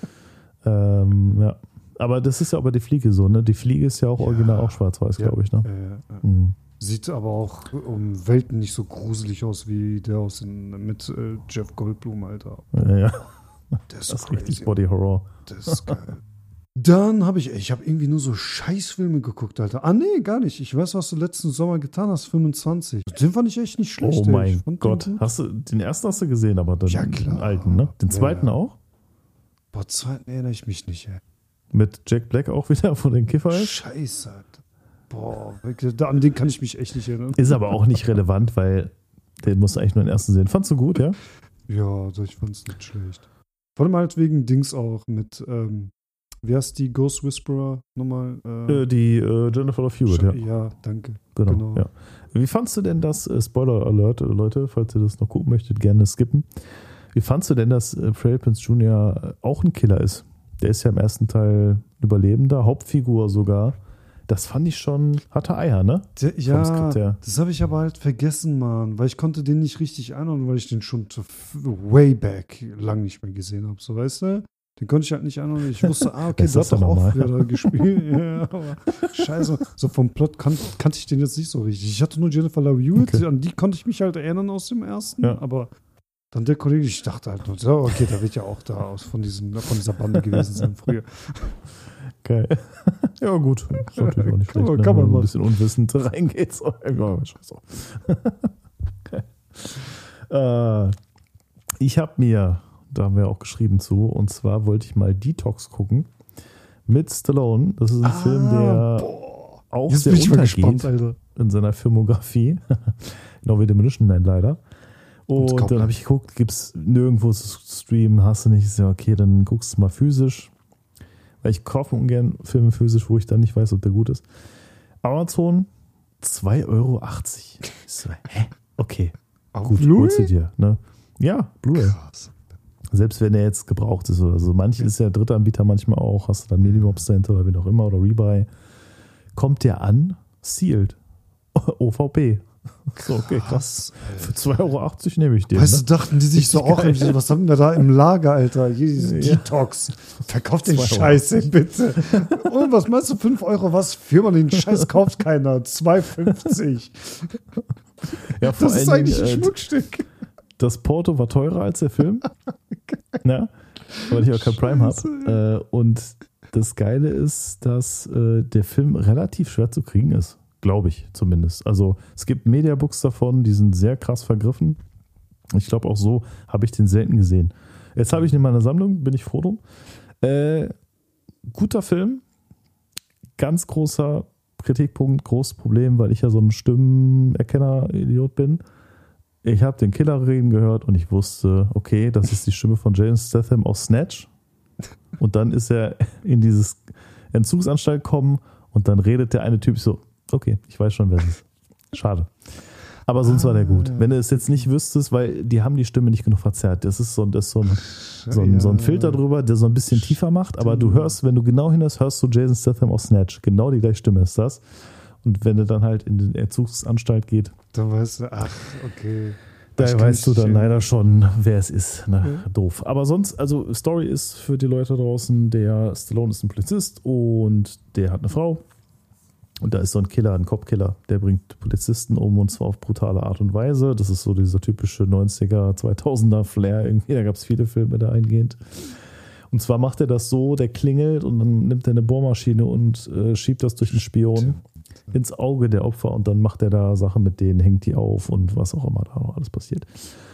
Ja. Aber das ist ja auch bei der Fliege so, ne? Die Fliege ist ja auch original auch schwarz-weiß, glaube ich, ne? Sieht aber auch um Welten nicht so gruselig aus wie der mit Jeff Goldblum, Alter. Ja. Das ist richtig Body Horror. Das ist geil. Dann habe ich irgendwie nur so Scheißfilme geguckt, Alter. Ah, nee, gar nicht. Ich weiß, was du letzten Sommer getan hast, 25. Den fand ich echt nicht schlecht. Oh mein Gott. Den ersten hast du gesehen, aber den alten, ne? Den zweiten auch? Boah, zweiten erinnere ich mich nicht, ey. Mit Jack Black auch wieder, wo den Kiffer ist? Scheiße, Alter. Boah, an den kann ich mich echt nicht erinnern. Ist aber auch nicht relevant, weil den musst du eigentlich nur den ersten sehen. Fandst du gut, ja? Ja, ich fand's nicht schlecht. Vor allem halt wegen Dings auch mit, wie heißt die Ghost Whisperer nochmal? Die Jennifer Love Hewitt, ja. Ja, danke. Genau. Ja. Wie fandst du denn das, Spoiler Alert, Leute, falls ihr das noch gucken möchtet, gerne skippen. Wie fandst du denn, dass Freddie Prinze Jr. auch ein Killer ist? Der ist ja im ersten Teil Überlebender, Hauptfigur sogar. Das fand ich schon, hatte Eier, ne? Ja, das habe ich aber halt vergessen, Mann. Weil ich konnte den nicht richtig einordnen, weil ich den schon way back lang nicht mehr gesehen habe. So, weißt du? Den konnte ich halt nicht einordnen. Ich wusste, okay, das hat doch auch wieder gespielt. Ja, aber scheiße. So vom Plot kannte ich den jetzt nicht so richtig. Ich hatte nur Jennifer Love Hewitt, an die konnte ich mich halt erinnern aus dem ersten, aber dann der Kollege, ich dachte halt nur, so, okay, der wird ja auch da von dieser Bande gewesen sein früher. Geil. Ja, gut. Das ist natürlich auch nicht schlecht, wenn man ein bisschen unwissend reingeht. So. Okay. Ich habe mir, da haben wir auch geschrieben zu, und zwar wollte ich mal Detox gucken mit Stallone. Das ist ein Film, der auch sehr untergeht in seiner Filmografie. No Way Demolition Man leider. Und dann habe ich geguckt, gibt es nirgendwo zu streamen, hast du nicht. Ist ja okay, dann guckst du mal physisch. Weil ich kaufe ungern Filme physisch, wo ich dann nicht weiß, ob der gut ist. Amazon, 2,80 €. Ich so, hä? Okay, gut, holst du dir. Ne? Ja, Blu-ray. Krass. Selbst wenn der jetzt gebraucht ist oder so. Manche ist ja Drittanbieter manchmal auch, hast du dann Minimum Center oder wie auch immer oder Rebuy. Kommt der an, sealed. OVP. So, okay, krass. Für 2,80 € nehme ich den. Weißt du, dachten die sich so auch, was haben wir da im Lager, Alter? Hier diese Detox. Verkauft den Scheiß, ey, bitte. Und was meinst du, 5 €? Was? Firma, den Scheiß kauft keiner. 2,50 €. Ja, vor das ist eigentlich ein Schmuckstück. Das Porto war teurer als der Film. Ja, weil ich auch kein Prime habe. Und das Geile ist, dass der Film relativ schwer zu kriegen ist. Glaube ich zumindest. Also es gibt Mediabooks davon, die sind sehr krass vergriffen. Ich glaube auch so habe ich den selten gesehen. Jetzt habe ich ihn in meiner Sammlung, bin ich froh drum. Guter Film. Ganz großer Kritikpunkt, großes Problem, weil ich ja so ein Stimmenerkenner-Idiot bin. Ich habe den Killer reden gehört und ich wusste, okay, das ist die Stimme von Jason Statham aus Snatch. Und dann ist er in dieses Entzugsanstalt gekommen und dann redet der eine Typ so, okay, ich weiß schon, wer es ist. Schade. Aber sonst war der gut. Wenn du es jetzt nicht wüsstest, weil die haben die Stimme nicht genug verzerrt. Das ist so ein Filter drüber, der so ein bisschen tiefer macht. Aber du hörst, wenn du genau hinhörst, hörst du Jason Statham aus Snatch. Genau die gleiche Stimme ist das. Und wenn du dann halt in die Entzugsanstalt geht, dann weißt du, ach, okay. Da weißt du dann leider schon, wer es ist. Na, doof. Aber sonst, also Story ist für die Leute draußen, der Stallone ist ein Polizist und der hat eine Frau. Und da ist so ein Killer, ein Cop-Killer, der bringt Polizisten um und zwar auf brutale Art und Weise. Das ist so dieser typische 90er, 2000er Flair irgendwie. Da gab es viele Filme da eingehend. Und zwar macht er das so, der klingelt und dann nimmt er eine Bohrmaschine und schiebt das durch den Spion ins Auge der Opfer und dann macht er da Sachen mit denen, hängt die auf und was auch immer da noch alles passiert.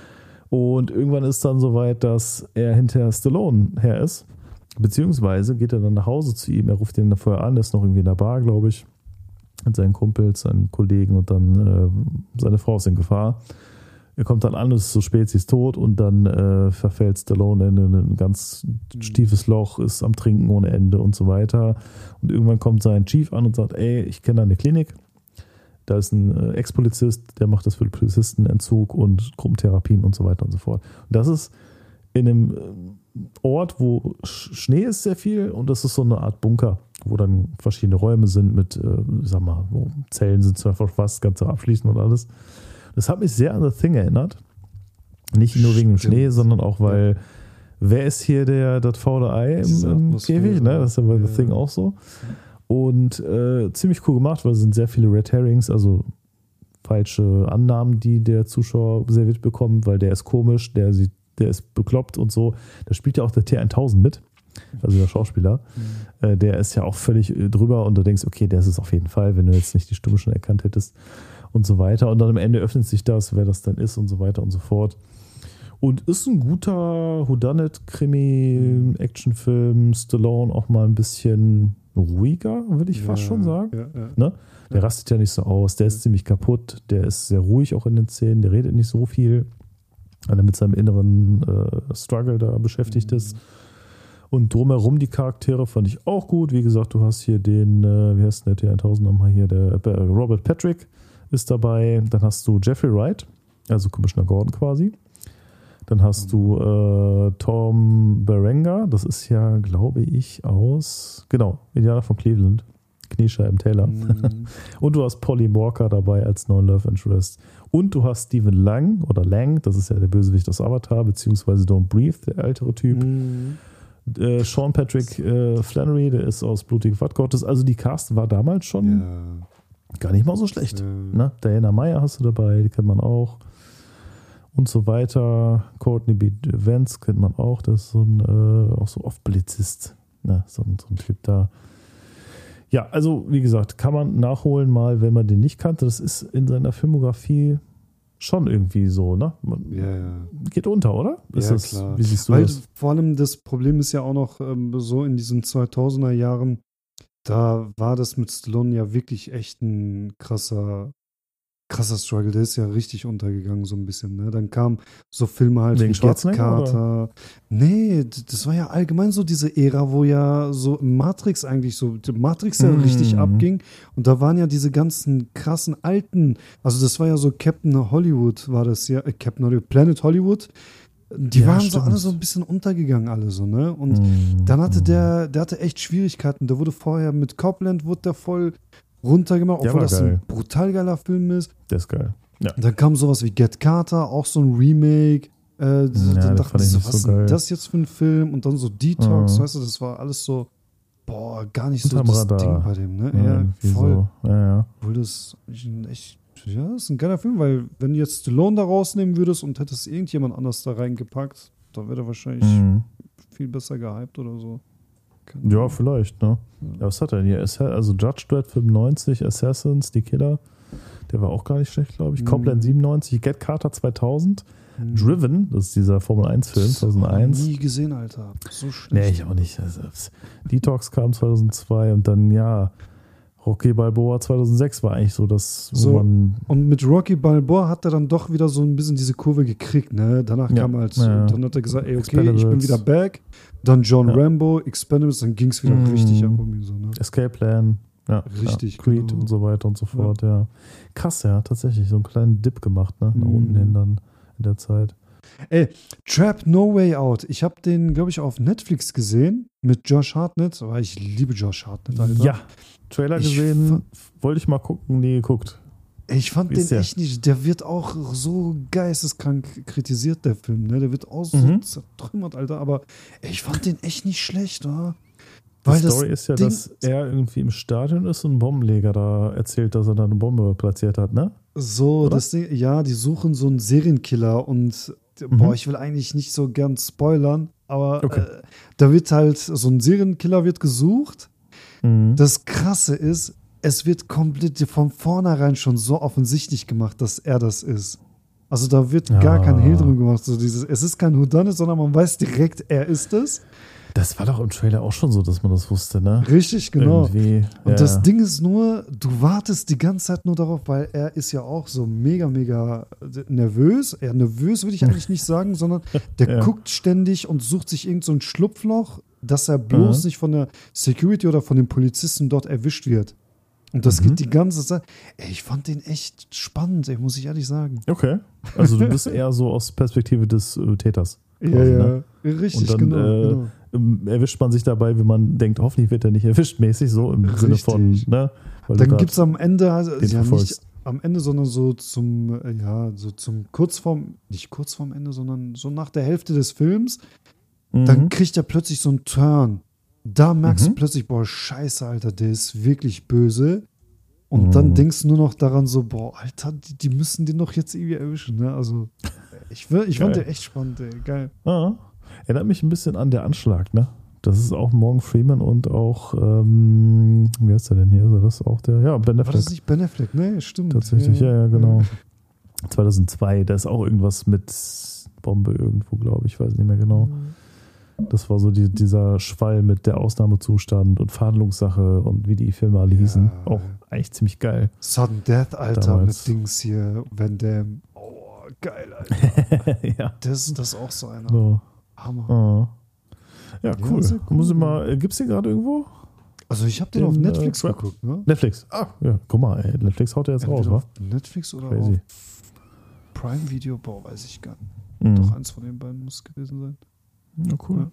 Und irgendwann ist dann soweit, dass er hinter Stallone her ist. Beziehungsweise geht er dann nach Hause zu ihm. Er ruft ihn vorher an, der ist noch irgendwie in der Bar, glaube ich. Mit seinen Kumpels, seinen Kollegen und dann seine Frau ist in Gefahr. Er kommt dann an, es ist so spät, sie ist tot und dann verfällt Stallone in ein ganz tiefes Loch, ist am Trinken ohne Ende und so weiter. Und irgendwann kommt sein Chief an und sagt, ey, ich kenne da eine Klinik. Da ist ein Ex-Polizist, der macht das für Polizistenentzug und Gruppentherapien und so weiter und so fort. Und das ist in einem Ort, wo Schnee ist sehr viel und das ist so eine Art Bunker, wo dann verschiedene Räume sind mit, sag mal, wo Zellen sind zwar fast, ganz abschließen und alles. Das hat mich sehr an The Thing erinnert. Nicht nur wegen dem Schnee, sondern auch, weil wer ist hier das faule Ei im Käfig? Ne? Das ist ja bei The Thing auch so. Und ziemlich cool gemacht, weil es sind sehr viele Red Herrings, also falsche Annahmen, die der Zuschauer serviert bekommt, weil der ist komisch, der ist bekloppt und so. Da spielt ja auch der T-1000 mit, also der Schauspieler. Der ist ja auch völlig drüber und du denkst, okay, der ist es auf jeden Fall, wenn du jetzt nicht die Stimme schon erkannt hättest. Und so weiter. Und dann am Ende öffnet sich das, wer das dann ist und so weiter und so fort. Und ist ein guter Whodunit-Krimi, Actionfilm, Stallone auch mal ein bisschen ruhiger, würde ich fast schon sagen. Ne? Der rastet ja nicht so aus, der ist ziemlich kaputt, der ist sehr ruhig auch in den Szenen, der redet nicht so viel, weil er mit seinem inneren Struggle da beschäftigt ist. Und drumherum die Charaktere fand ich auch gut. Wie gesagt, du hast hier den, wie heißt der T-1000 nochmal hier, der Robert Patrick ist dabei. Dann hast du Jeffrey Wright, also Commissioner Gordon quasi. Dann hast du Tom Berenger, das ist ja, glaube ich, Indianer von Cleveland, Kniescheiben Taylor. Und du hast Polly Walker dabei als neuen Love Interest. Und du hast Stephen Lang, das ist ja der Bösewicht aus Avatar, beziehungsweise Don't Breathe, der ältere Typ. Sean Patrick Flannery, der ist aus Blutige Gottes. Also die Cast war damals schon gar nicht mal so schlecht. Ne? Diana Meyer hast du dabei, die kennt man auch. Und so weiter. Courtney B. Vance kennt man auch. Das ist so ein auch so oft Polizist. Ne? So ein Typ da. Ja, also wie gesagt, kann man nachholen mal, wenn man den nicht kannte. Das ist in seiner Filmografie schon irgendwie so, ne? Geht unter, oder? Ist das, klar. Wie siehst du das? Vor allem das Problem ist ja auch noch so in diesen 2000er Jahren, da war das mit Stallone ja wirklich echt ein krasser krasser Struggle, der ist ja richtig untergegangen, so ein bisschen, ne? Dann kamen so Filme halt Wegen wie Get Schwarzenegger, Carter. Nee, das war ja allgemein so diese Ära, wo ja so Matrix eigentlich so, die Matrix ja richtig abging. Und da waren ja diese ganzen krassen alten, also das war ja so Captain Hollywood, war das ja, Captain Hollywood, Planet Hollywood. Die waren so alle so ein bisschen untergegangen, alle so, ne? Und dann hatte der hatte echt Schwierigkeiten. Der wurde vorher mit Copland, wurde der voll runtergemacht, obwohl das ein brutal geiler Film ist. Der ist geil. Ja. Dann kam sowas wie Get Carter, auch so ein Remake. Dann dachte ich so, was ist denn das jetzt für ein Film? Und dann so Detox, weißt du, das war alles so, gar nicht so das Ding bei dem, ne? Ja, voll. So. Ja. Obwohl das echt, das ist ein geiler Film, weil wenn du jetzt Stallone da rausnehmen würdest und hättest irgendjemand anders da reingepackt, dann wäre der wahrscheinlich viel besser gehypt oder so. Ja, vielleicht, ne? Ja, was hat er denn hier? Also Judge Dredd 95, Assassins, Die Killer, der war auch gar nicht schlecht, glaube ich. Copland 97, Get Carter 2000, Driven, das ist dieser Formel-1-Film 2001. Nie gesehen, Alter. So schlecht. Nee, ich auch nicht. Also, Detox kam 2002 und dann, Rocky Balboa 2006 war eigentlich so das, wo man... Und mit Rocky Balboa hat er dann doch wieder so ein bisschen diese Kurve gekriegt, ne? Danach kam halt, dann hat er gesagt, ey, okay, ich bin wieder back. Dann John Rambo, Expendables, dann ging es wieder richtig ab. So, ne? Escape Plan. Ja, richtig. Creed und so weiter und so fort, ja. Krass, tatsächlich so einen kleinen Dip gemacht, ne? Nach unten hin dann in der Zeit. Ey, Trap No Way Out. Ich habe den, glaube ich, auf Netflix gesehen mit Josh Hartnett. Aber ich liebe Josh Hartnett, Alter. Ja, Trailer gesehen, wollte ich mal gucken, nie geguckt. Ich fand den echt nicht, der wird auch so geisteskrank kritisiert, der Film, ne? Der wird auch so zertrümmert, Alter, aber ich fand den echt nicht schlecht, oder? Die Story ist ja, dass er irgendwie im Stadion ist und ein Bombenleger da erzählt, dass er da eine Bombe platziert hat, ne? So, oder? Das Ding, ja, die suchen so einen Serienkiller und ich will eigentlich nicht so gern spoilern, aber da wird halt, so ein Serienkiller wird gesucht. Das Krasse ist, es wird komplett von vornherein schon so offensichtlich gemacht, dass er das ist. Also da wird gar kein Hehl drum gemacht. So es ist kein Whodunit, sondern man weiß direkt, er ist es. Das war doch im Trailer auch schon so, dass man das wusste, ne? Richtig, genau. Und das Ding ist nur, du wartest die ganze Zeit nur darauf, weil er ist ja auch so mega, mega nervös. Nervös würde ich eigentlich nicht sagen, sondern der guckt ständig und sucht sich irgend so ein Schlupfloch, dass er bloß nicht von der Security oder von den Polizisten dort erwischt wird. Und das geht die ganze Zeit. Ey, ich fand den echt spannend, muss ich ehrlich sagen. Okay. Also du bist eher so aus Perspektive des Täters. Quasi, ne? Richtig, und dann, genau. Erwischt man sich dabei, wie man denkt, hoffentlich wird er nicht erwischt, mäßig so im Sinne von, ne? Weil dann gibt es am Ende, nicht am Ende, sondern so zum nicht kurz vorm Ende, sondern so nach der Hälfte des Films, dann kriegt er plötzlich so einen Turn. Da merkst du plötzlich, scheiße, Alter, der ist wirklich böse. Und dann denkst du nur noch daran so, Alter, die müssen den doch jetzt irgendwie erwischen, ne? Also, ich fand den echt spannend, ey. Geil. Erinnert mich ein bisschen an Der Anschlag, ne? Das ist auch Morgan Freeman und auch, wie heißt der denn hier? Also das ist auch der, Ben Affleck. War das nicht Ben Affleck? Ne, stimmt. Tatsächlich, ja, genau. 2002, da ist auch irgendwas mit Bombe irgendwo, glaube ich, weiß nicht mehr genau. Das war so dieser Schwall mit der Ausnahmezustand und Verhandlungssache und wie die Filme alle hießen. Auch eigentlich ziemlich geil. Sudden Death, Alter, damals. Mit Dings hier, Van Damme. Oh, geil, Alter. Das ist auch so einer. So. Hammer. Ja, cool. Ja, cool. Muss ich mal, gibt's den gerade irgendwo? Also ich habe den auf Netflix geguckt, ne? Netflix. Ja, guck mal, ey. Netflix haut ja jetzt raus, wa? Auf Netflix oder Crazy. Auf Prime Video? Weiß ich gar nicht. Doch, eins von den beiden muss gewesen sein. Ja, cool.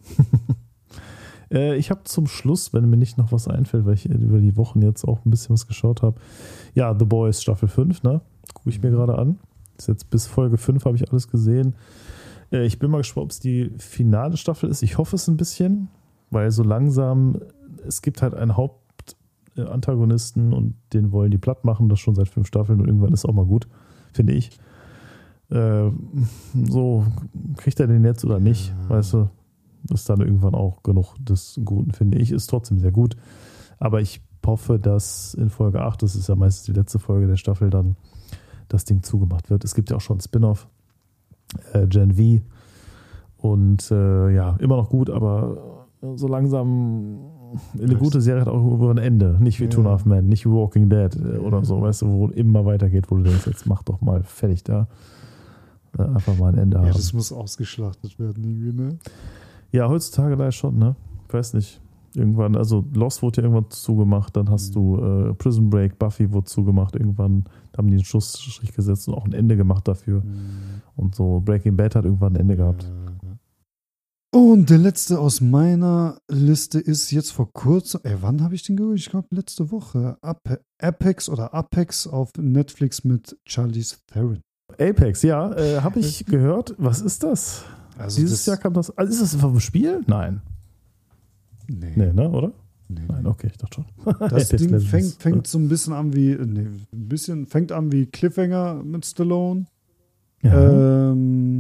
Ja. Ich habe zum Schluss, wenn mir nicht noch was einfällt, weil ich über die Wochen jetzt auch ein bisschen was geschaut habe, The Boys Staffel 5, ne? Gucke ich mir gerade an. Ist jetzt bis Folge 5 habe ich alles gesehen. Ich bin mal gespannt, ob es die finale Staffel ist. Ich hoffe es ein bisschen, weil so langsam, es gibt halt einen Hauptantagonisten und den wollen die platt machen, das schon seit 5 Staffeln und irgendwann ist auch mal gut, finde ich. So, kriegt er den jetzt oder nicht, weißt du, ist dann irgendwann auch genug des Guten, finde ich, ist trotzdem sehr gut, aber ich hoffe, dass in Folge 8, das ist ja meistens die letzte Folge der Staffel, dann das Ding zugemacht wird. Es gibt ja auch schon einen Spin-off, Gen V und immer noch gut, aber so langsam eine gute Serie hat auch über ein Ende. Nicht wie Two and a Half Men, nicht wie Walking Dead oder so, weißt du, wo immer weitergeht, wo du denkst, jetzt mach doch mal fertig da. Einfach mal ein Ende haben. Ja, das muss ausgeschlachtet werden irgendwie, ne? Ja, heutzutage leider schon, ne? Ich weiß nicht. Irgendwann, also Lost wurde ja irgendwann zugemacht, dann hast du Prison Break, Buffy wurde zugemacht, irgendwann haben die einen Schlussstrich gesetzt und auch ein Ende gemacht dafür. Und so Breaking Bad hat irgendwann ein Ende gehabt. Und der letzte aus meiner Liste ist jetzt vor kurzem, wann habe ich den geguckt? Ich glaube letzte Woche. Apex auf Netflix mit Charlize Theron. Apex, ja, habe ich gehört. Was ist das? Also Dieses Jahr kam das. Also ist das vom Spiel? Nein. Nee, ne, oder? Nee. Nein, okay, ich dachte schon. Das Ding fängt so ein bisschen an fängt an wie Cliffhanger mit Stallone. Ja.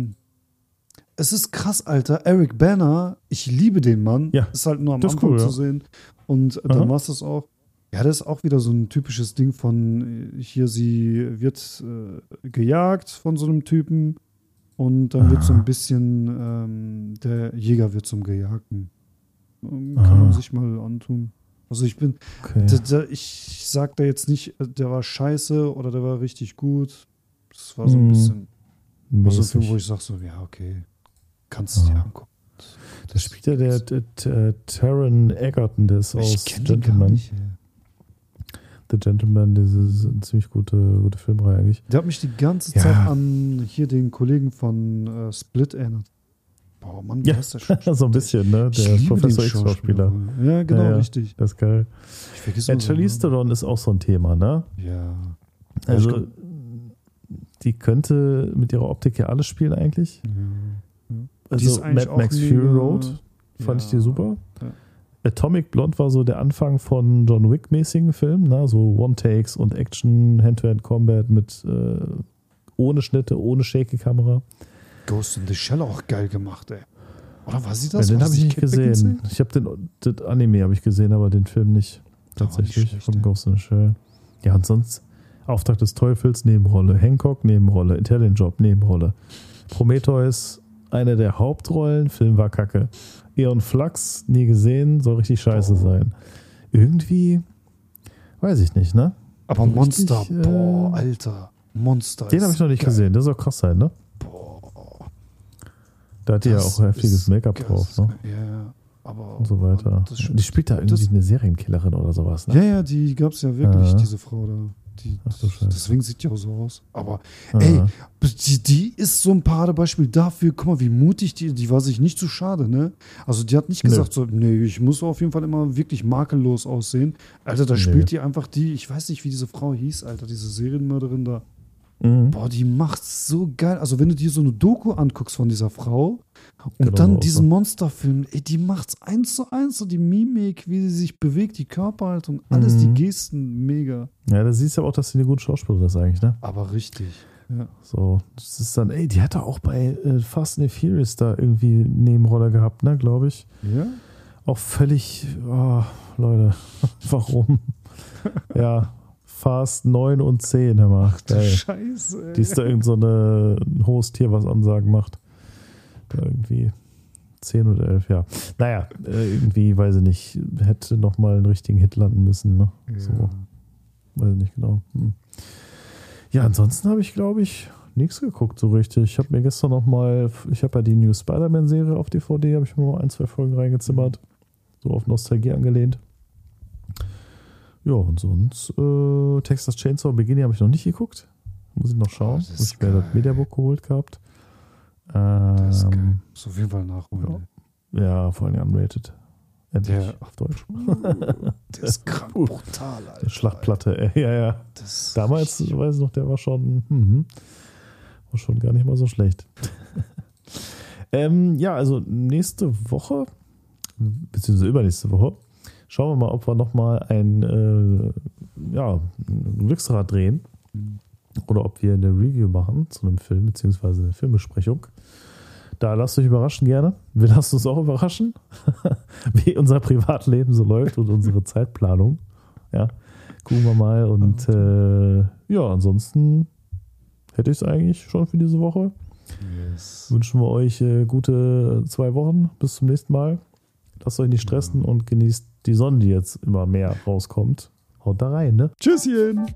Es ist krass, Alter. Eric Bana, ich liebe den Mann. Ja, ist halt nur am das ist Anfang cool, zu ja. sehen. Und dann war es das auch. Ja, das ist auch wieder so ein typisches Ding von hier, sie wird gejagt von so einem Typen und dann wird so ein bisschen der Jäger wird zum Gejagten. Kann man sich mal antun. Also ich bin, ich sag da jetzt nicht, der war scheiße oder der war richtig gut. Das war so ein bisschen so ein Film, wo ich sag so, ja, okay, kannst du dir angucken. Das spielt ja der Taron Egerton, der ist aus Gentleman. The Gentleman, das ist eine ziemlich gute Filmreihe eigentlich. Der hat mich die ganze Zeit an hier den Kollegen von Split erinnert. Boah, Mann, wie heißt der Schauspieler? So ein bisschen, ne? Der Professor X-Schauspieler. Ja, genau, richtig. Das ist geil. Ich vergesse Charlize Theron ist auch so ein Thema, ne? Ja. Also, die könnte mit ihrer Optik ja alles spielen eigentlich. Ja. Also Mad Max Fury Road fand ich die super. Ja. Atomic Blonde war so der Anfang von John Wick-mäßigen Filmen, ne? So One-Takes und Action, Hand-to-Hand-Combat mit ohne Schnitte, ohne Shaky-Kamera. Ghost in the Shell auch geil gemacht, ey. Oder war sie das? Ja, den habe ich nicht gesehen. Ich habe das Anime habe ich gesehen, aber den Film nicht. Tatsächlich, nicht von Ghost in the Shell. Ja, und sonst Auftrag des Teufels, Nebenrolle. Hancock, Nebenrolle. Italian Job, Nebenrolle. Prometheus, eine der Hauptrollen. Film war kacke. Eon Flux, nie gesehen, soll richtig scheiße sein. Irgendwie, weiß ich nicht, ne? Aber Monster, richtig, Alter. Monster. Den habe ich noch nicht gesehen, der soll krass sein, ne? Da hat die ja auch heftiges Make-up drauf, ne? Ja, aber. Und so weiter. Die spielt da irgendwie eine Serienkillerin oder sowas, ne? Ja, die gab es ja wirklich, diese Frau da. Deswegen sieht die auch so aus. Aber, ey, die ist so ein Paradebeispiel dafür, guck mal, wie mutig die war sich nicht zu schade, ne? Also, die hat nicht gesagt, so, nee, ich muss auf jeden Fall immer wirklich makellos aussehen. Alter, da spielt die einfach ich weiß nicht, wie diese Frau hieß, Alter, diese Serienmörderin da. Boah, die macht's so geil. Also, wenn du dir so eine Doku anguckst von dieser Frau und dann diesen Monsterfilm, ey, die macht's 1:1, so die Mimik, wie sie sich bewegt, die Körperhaltung, alles, die Gesten, mega. Ja, da siehst du aber auch, dass sie eine gute Schauspielerin ist eigentlich, ne? Aber richtig. Ja. So, das ist dann, ey, die hat auch bei Fast and the Furious da irgendwie eine Nebenrolle gehabt, ne, glaube ich. Ja. Auch völlig, Leute, warum? Ja. Fast 9 und 10, hör mal. Ach du Scheiße, ey. Die ist da irgend so ein hohes Tier, was Ansagen macht. Da irgendwie 10 oder 11, ja. Naja, irgendwie, weiß ich nicht, hätte nochmal einen richtigen Hit landen müssen, ne? Ja. So. Weiß ich nicht genau. Ja, ansonsten habe ich, glaube ich, nichts geguckt so richtig. Ich habe mir gestern nochmal, ich habe ja die New Spider-Man-Serie auf DVD, habe ich mir mal 1-2 Folgen reingezimmert. So auf Nostalgie angelehnt. Ja, und sonst Texas Chainsaw Beginning habe ich noch nicht geguckt. Muss ich noch schauen. Das Muss ich mir das Mediabook geholt gehabt. Das ist geil. Muss auf jeden Fall nachholen. Ja, vor allem unrated. Endlich auf Deutsch. Der ist krank brutal, Alter. Schlachtplatte, ja. Damals, weiß ich noch, der war schon gar nicht mal so schlecht. Ja, also nächste Woche, beziehungsweise übernächste Woche, schauen wir mal, ob wir nochmal ein Glücksrad drehen oder ob wir eine Review machen zu einem Film, beziehungsweise eine Filmbesprechung. Da lasst euch überraschen gerne. Wir lassen uns auch überraschen, wie unser Privatleben so läuft und unsere Zeitplanung. Ja, gucken wir mal. Und ansonsten hätte ich es eigentlich schon für diese Woche. Yes. Wünschen wir euch gute 2 Wochen. Bis zum nächsten Mal. Lasst euch nicht stressen und genießt die Sonne, die jetzt immer mehr rauskommt. Haut da rein, ne? Tschüsschen!